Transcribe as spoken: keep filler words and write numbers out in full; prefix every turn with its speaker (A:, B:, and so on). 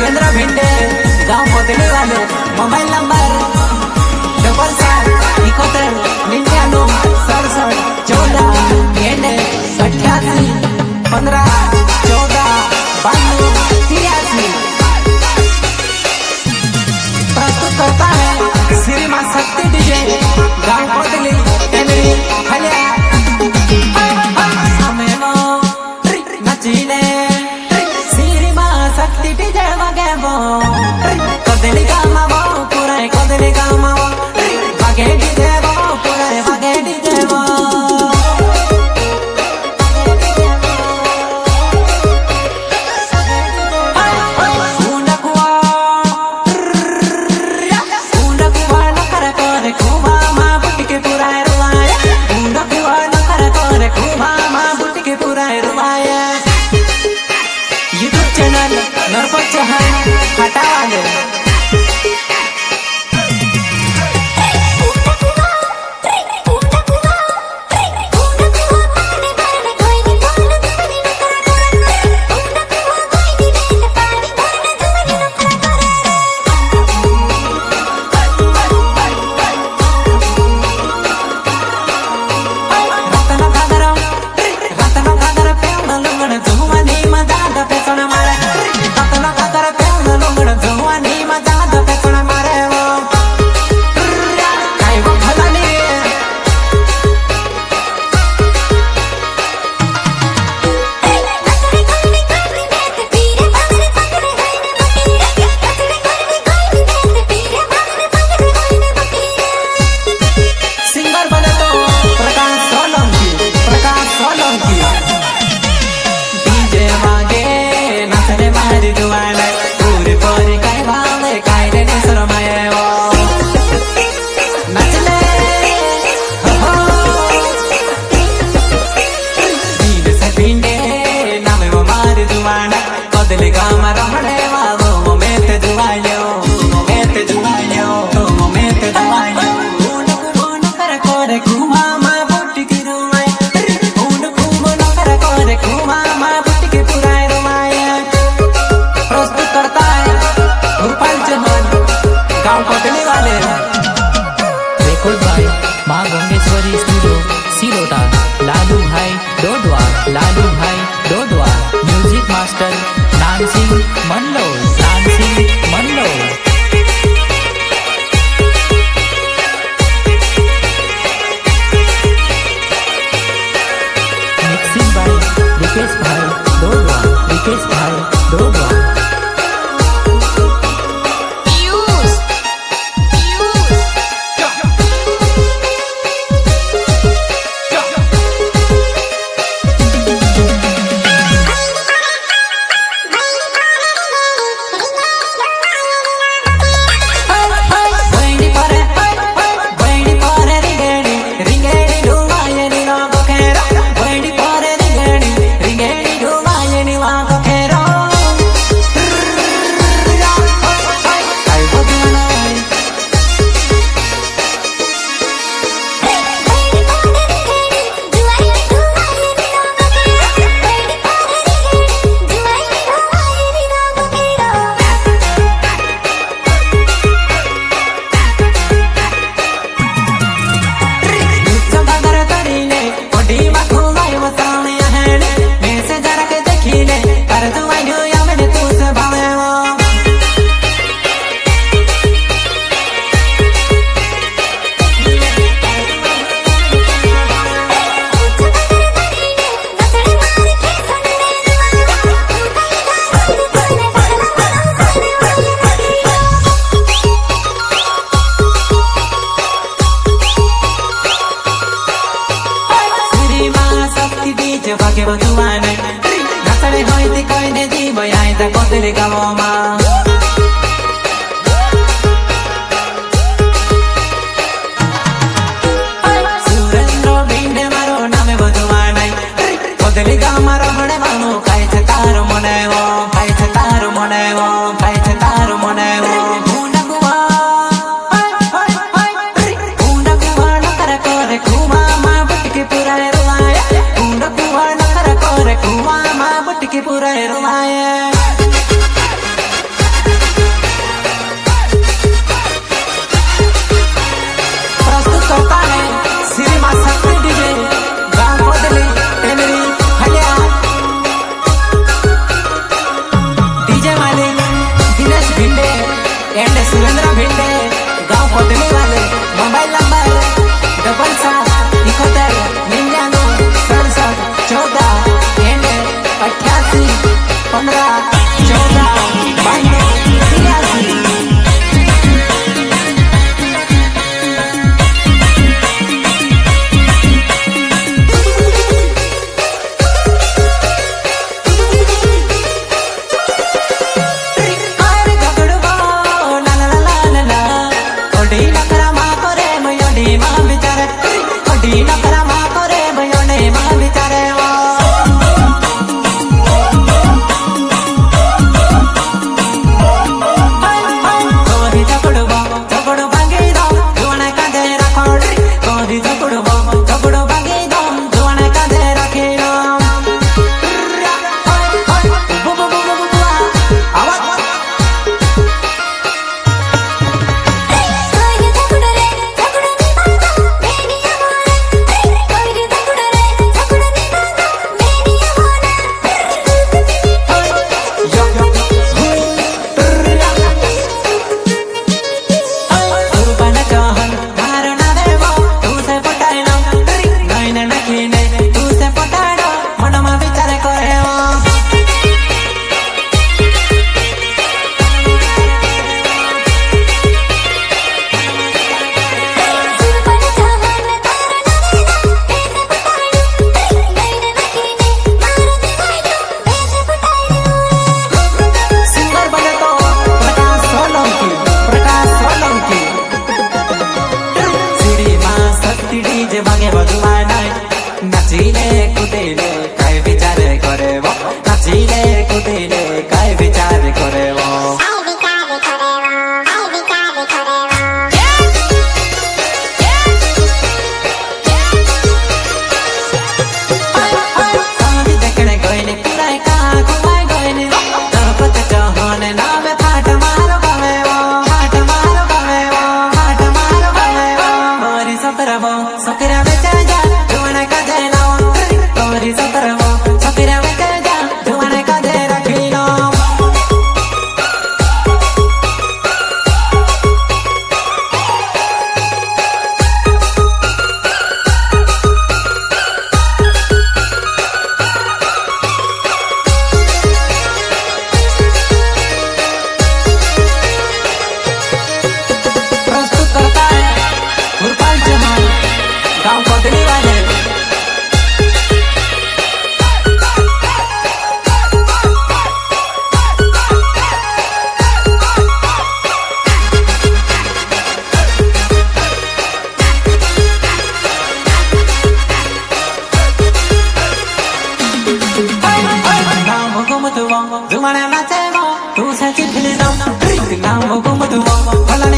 A: सुरेंद्र भिंडे गांव पोतली वाले। Mobile number double सात इकहत्तर निन्यानवे सड़सठ चौदह गेंडे अठासी पंद्रह चौदह बानवे तिरासी। प्रस्तुत करता है श्री मां शक्ति डीजे गांव पोतली टेमरी हलिया। नचीले श्री मां शक्ति डीजे वगे वो कदली गामा वो पूरा कदली गामा वो वगे डीजे वो पूरा वगे डीजे वो। नरपत चहल हटावाले लालू भाई डोडवा लालू भाई Dodwa music master Nansingh Manlo Nansingh Manlo. Mixing भाई रिकेश भाई डोडवा रिकेश भाई डोडवा। भागे बधुआने नसड़े होइते कोइने जीव आए ता कोदले गावमा। सुरेंद्र भिंडे मारो नामे बधुआने कोदले गावमा रमणे मानो काई छे तारो मनेवो काई छे तारो मनेवो काई छे तारो मनेवो। पूरा रुमाया दिनेश भिंडे एंड सुरेंद्र भिंडे गांव कोतली वाले मोबाइल नंबर डबल सात इकहत्तर निन्यानवे सड़सठ चौदह एंड अट्ठासी पंद्रह चौदह बानवे तिरासी। नाचीले कुदेले काय विचार करे वो नाचीले कुदेले काय विचार करे वो सामी देखने गईने कुराई का कुमाई गईने तरपत चहने नामे फाट मारो गवे वो फाट मारो गवे वो फाट मारो गवे वो मोरी सतरबो सकिरा बेचा जा दुआना का देना मोरी सतरबो सकिरा बेचा जा दुआना का दे रखीनो। प्रस्तुत करता है गुरपाल चौहान गांव कोतली वाले। नाम घुमतुवा जुमाना नाचे वो तू से चिपले नाम नाम घुमतुवा भला